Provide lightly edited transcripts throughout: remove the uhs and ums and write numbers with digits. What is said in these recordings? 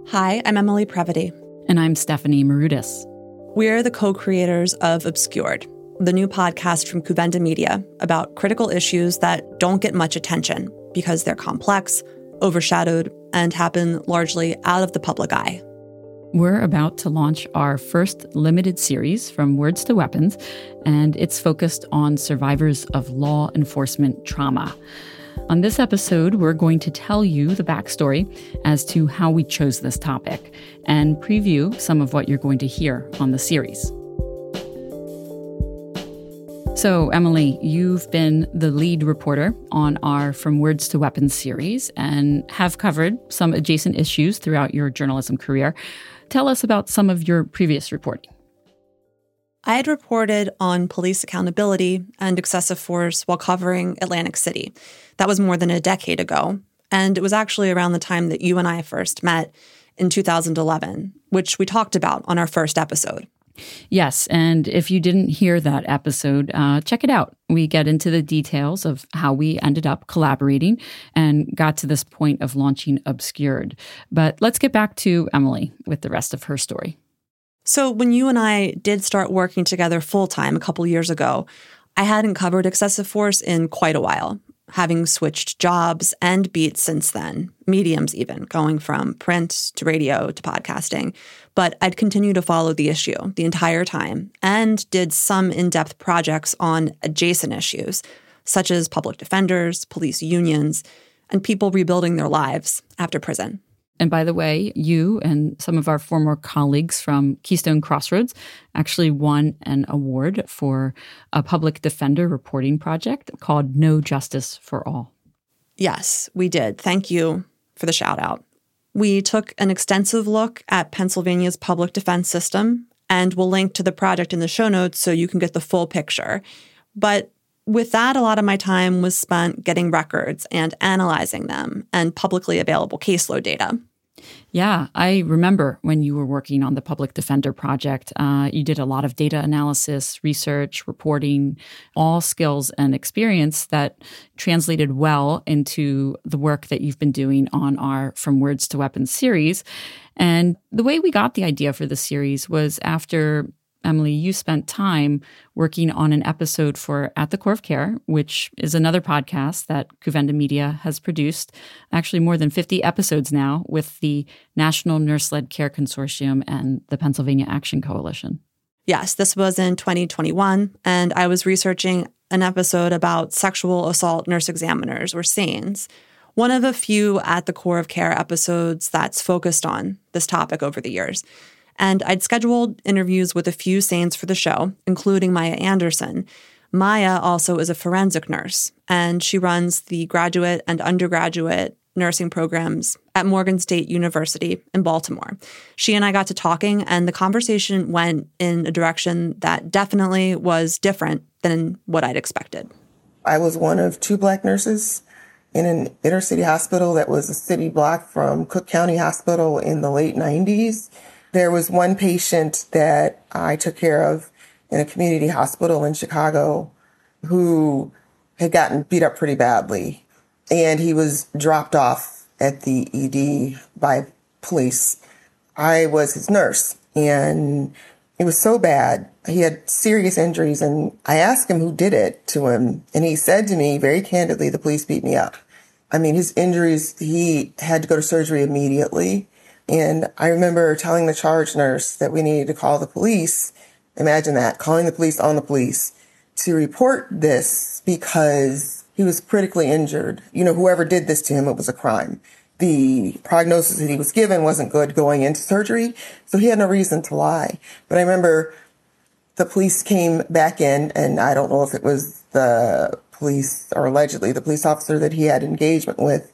Hi, I'm Emily Previty. And I'm Stephanie Marudis. We're the co-creators of Obscured, the new podcast from Kouvenda Media about critical issues that don't get much attention because they're complex, overshadowed, and happen largely out of the public eye. We're about to launch our first limited series, From Words to Weapons, and it's focused on survivors of law enforcement trauma. On this episode, we're going to tell you the backstory as to how we chose this topic and preview some of what you're going to hear on the series. So, Emily, you've been the lead reporter on our From Words to Weapons series and have covered some adjacent issues throughout your journalism career. Tell us about some of your previous reporting. I had reported on police accountability and excessive force while covering Atlantic City. That was more than a decade ago, and it was actually around the time that you and I first met in 2011, which we talked about on our first episode. Yes, and if you didn't hear that episode, check it out. We get into the details of how we ended up collaborating and got to this point of launching Obscured. But let's get back to Emily with the rest of her story. So when you and I did start working together full-time a couple years ago, I hadn't covered excessive force in quite a while, having switched jobs and beats since then, mediums even, going from print to radio to podcasting. But I'd continue to follow the issue the entire time and did some in-depth projects on adjacent issues, such as public defenders, police unions, and people rebuilding their lives after prison. And by the way, you and some of our former colleagues from Keystone Crossroads actually won an award for a public defender reporting project called No Justice for All. Yes, we did. Thank you for the shout out. We took an extensive look at Pennsylvania's public defense system, and we'll link to the project in the show notes so you can get the full picture. But with that, a lot of my time was spent getting records and analyzing them and publicly available caseload data. Yeah, I remember when you were working on the Public Defender Project. You did a lot of data analysis, research, reporting, all skills and experience that translated well into the work that you've been doing on our From Words to Weapons series. And the way we got the idea for the series was after Emily, you spent time working on an episode for At the Core of Care, which is another podcast that Kouvenda Media has produced, actually more than 50 episodes now, with the National Nurse-Led Care Consortium and the Pennsylvania Action Coalition. Yes, this was in 2021, and I was researching an episode about sexual assault nurse examiners, or SANEs, one of a few At the Core of Care episodes that's focused on this topic over the years. And I'd scheduled interviews with a few SANEs for the show, including Maya Anderson. Maya also is a forensic nurse, and she runs the graduate and undergraduate nursing programs at Morgan State University in Baltimore. She and I got to talking, and the conversation went in a direction that definitely was different than what I'd expected. I was one of two Black nurses in an inner city hospital that was a city block from Cook County Hospital in the late 90s. There was one patient that I took care of in a community hospital in Chicago who had gotten beat up pretty badly, and he was dropped off at the ED by police. I was his nurse, and it was so bad. He had serious injuries, and I asked him who did it to him, and he said to me very candidly, the police beat me up. I mean, his injuries, he had to go to surgery immediately. And I remember telling the charge nurse that we needed to call the police. Imagine that, calling the police on the police to report this because he was critically injured. You know, whoever did this to him, it was a crime. The prognosis that he was given wasn't good going into surgery, so he had no reason to lie. But I remember the police came back in, and I don't know if it was the police or allegedly the police officer that he had engagement with.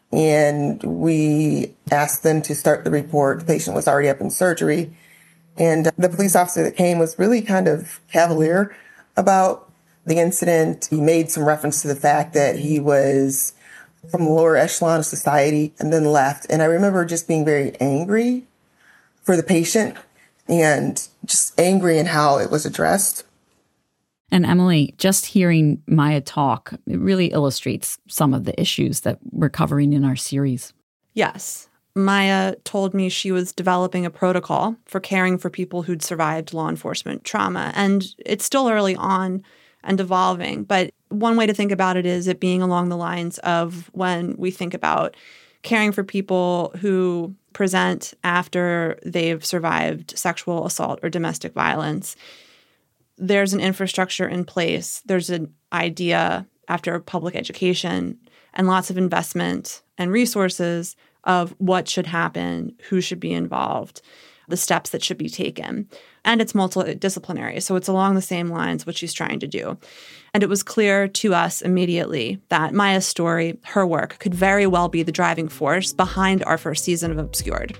And we asked them to start the report. The patient was already up in surgery. And the police officer that came was really kind of cavalier about the incident. He made some reference to the fact that he was from the lower echelon of society and then left. And I remember just being very angry for the patient and just angry in how it was addressed. And Emily, just hearing Maya talk, it really illustrates some of the issues that we're covering in our series. Yes. Maya told me she was developing a protocol for caring for people who'd survived law enforcement trauma. And it's still early on and evolving. But one way to think about it is it being along the lines of when we think about caring for people who present after they've survived sexual assault or domestic violence. There's an infrastructure in place. There's an idea after public education and lots of investment and resources of what should happen, who should be involved, the steps that should be taken. And it's multidisciplinary. So it's along the same lines what she's trying to do. And it was clear to us immediately that Maya's story, her work, could very well be the driving force behind our first season of Obscured.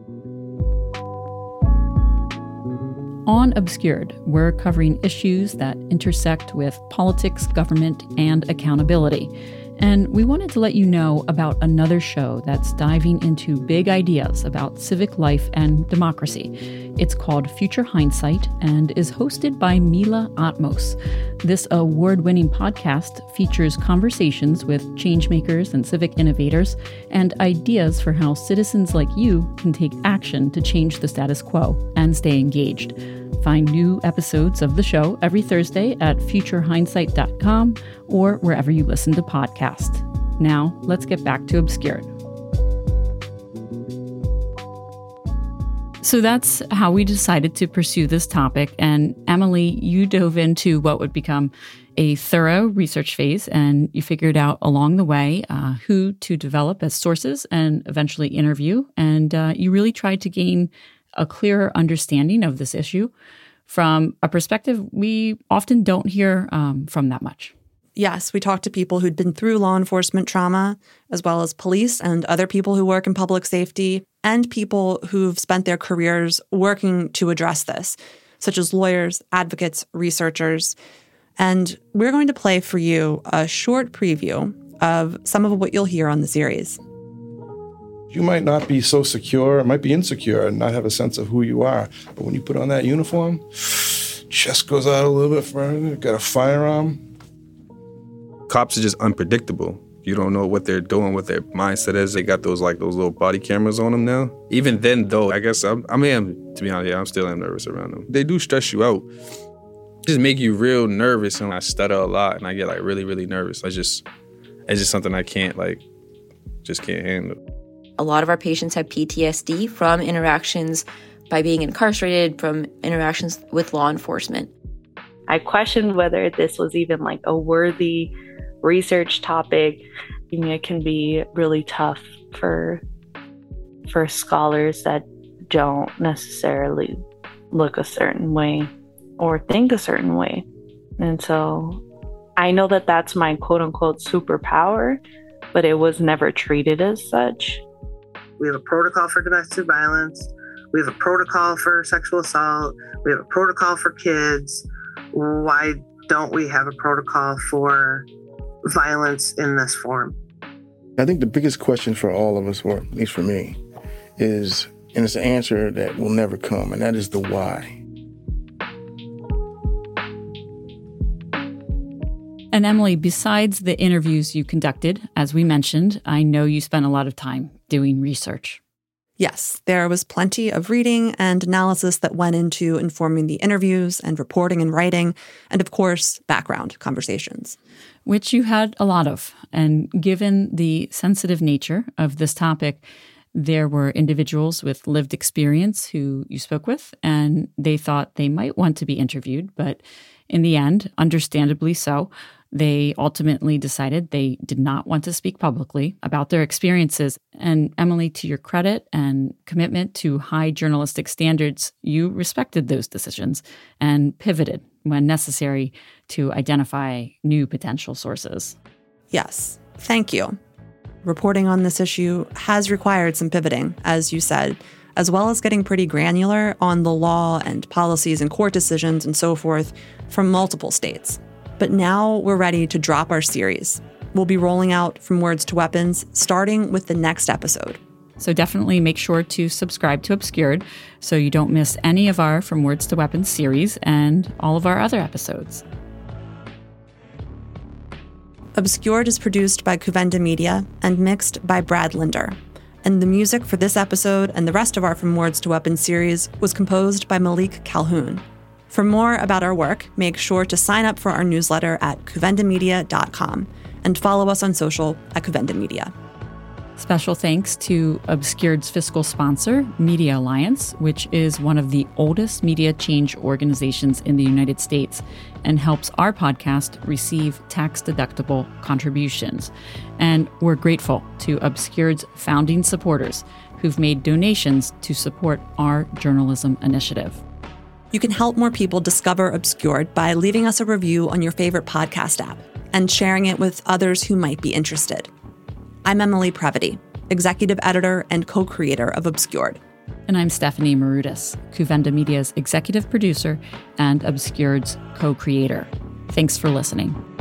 On Obscured, we're covering issues that intersect with politics, government, and accountability. And we wanted to let you know about another show that's diving into big ideas about civic life and democracy. It's called Future Hindsight and is hosted by Mila Atmos. This award-winning podcast features conversations with changemakers and civic innovators and ideas for how citizens like you can take action to change the status quo and stay engaged. Find new episodes of the show every Thursday at futurehindsight.com or wherever you listen to podcasts. Now, let's get back to Obscured. So that's how we decided to pursue this topic. And Emily, you dove into what would become a thorough research phase, and you figured out along the way who to develop as sources and eventually interview. And you really tried to gain a clearer understanding of this issue from a perspective we often don't hear from that much. Yes, we talked to people who'd been through law enforcement trauma, as well as police and other people who work in public safety, and people who've spent their careers working to address this, such as lawyers, advocates, researchers. And we're going to play for you a short preview of some of what you'll hear on the series. You might not be so secure, might be insecure and not have a sense of who you are. But when you put on that uniform, chest goes out a little bit further, got a firearm. Cops are just unpredictable. You don't know what they're doing, what their mindset is. They got those little body cameras on them now. Even then, though, I guess to be honest, I'm still nervous around them. They do stress you out. Just make you real nervous, and I stutter a lot, and I get really, really nervous. It's just something I can't handle. A lot of our patients have PTSD from interactions by being incarcerated, from interactions with law enforcement. I questioned whether this was even a worthy research topic. It can be really tough for scholars that don't necessarily look a certain way or think a certain way. And so I know that that's my quote unquote superpower, but it was never treated as such. We have a protocol for domestic violence. We have a protocol for sexual assault. We have a protocol for kids. Why don't we have a protocol for violence in this form? I think the biggest question for all of us, or at least for me, is, and it's an answer that will never come, and that is the why. And Emily, besides the interviews you conducted, as we mentioned, I know you spent a lot of time doing research. Yes, there was plenty of reading and analysis that went into informing the interviews and reporting and writing, and of course, background conversations. Which you had a lot of. And given the sensitive nature of this topic, there were individuals with lived experience who you spoke with, and they thought they might want to be interviewed. But in the end, understandably so, they ultimately decided they did not want to speak publicly about their experiences. And Emily, to your credit and commitment to high journalistic standards, you respected those decisions and pivoted when necessary to identify new potential sources. Yes, thank you. Reporting on this issue has required some pivoting, as you said, as well as getting pretty granular on the law and policies and court decisions and so forth from multiple states. But now we're ready to drop our series. We'll be rolling out From Words to Weapons, starting with the next episode. So definitely make sure to subscribe to Obscured so you don't miss any of our From Words to Weapons series and all of our other episodes. Obscured is produced by Kuvenda Media and mixed by Brad Linder. And the music for this episode and the rest of our From Words to Weapons series was composed by Malik Calhoun. For more about our work, make sure to sign up for our newsletter at kuvendamedia.com and follow us on social at Kuvenda Media. Special thanks to Obscured's fiscal sponsor, Media Alliance, which is one of the oldest media change organizations in the United States and helps our podcast receive tax-deductible contributions. And we're grateful to Obscured's founding supporters who've made donations to support our journalism initiative. You can help more people discover Obscured by leaving us a review on your favorite podcast app and sharing it with others who might be interested. I'm Emily Previty, executive editor and co-creator of Obscured. And I'm Stephanie Marudas, Kuvenda Media's executive producer and Obscured's co-creator. Thanks for listening.